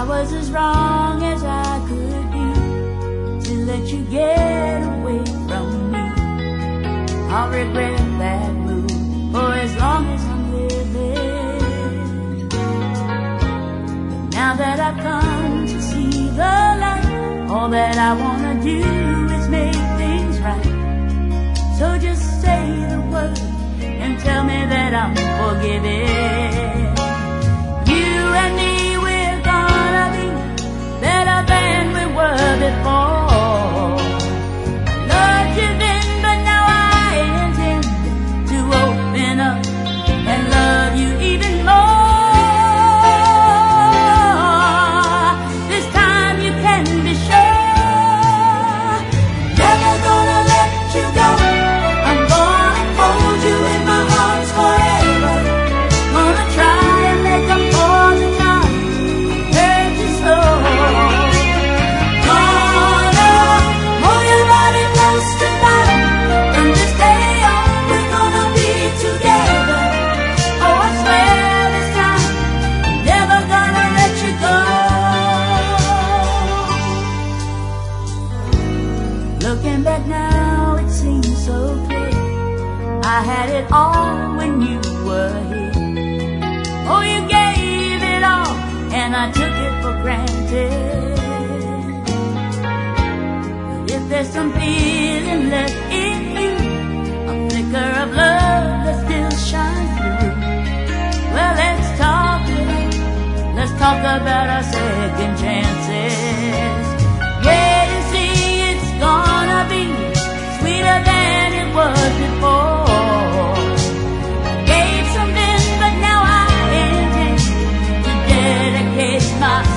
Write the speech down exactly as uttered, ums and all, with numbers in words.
was as wrong as I could be to let you get away from me. I'll regret that move for as long as I'm living. But now that I've come to see the light, all that I wanna do is make things right. So just say the word and tell me that I'm forgiven. You and me, we're gonna be better than we were before. Loved you then, but now I intend to open up and love you even more. This time you can be sure, never gonna let you go. I'm gonna hold you in my arms forever. Gonna try and make up for the time I hurt you so. Gonna hold your body close tonight. From this day on, we're gonna be together. Oh, I swear this time I'm never gonna let you go. Looking back now, it seems so clear. I had it all when you were here. Oh, you gave it all, and I took it for granted. But if there's some feeling left in you, a flicker of love that still shines through, well, let's talk it up. Let's talk about our second chances. Yeah, you see, it's gonna be sweeter than it was before. I gave some then, but now I intend to dedicate my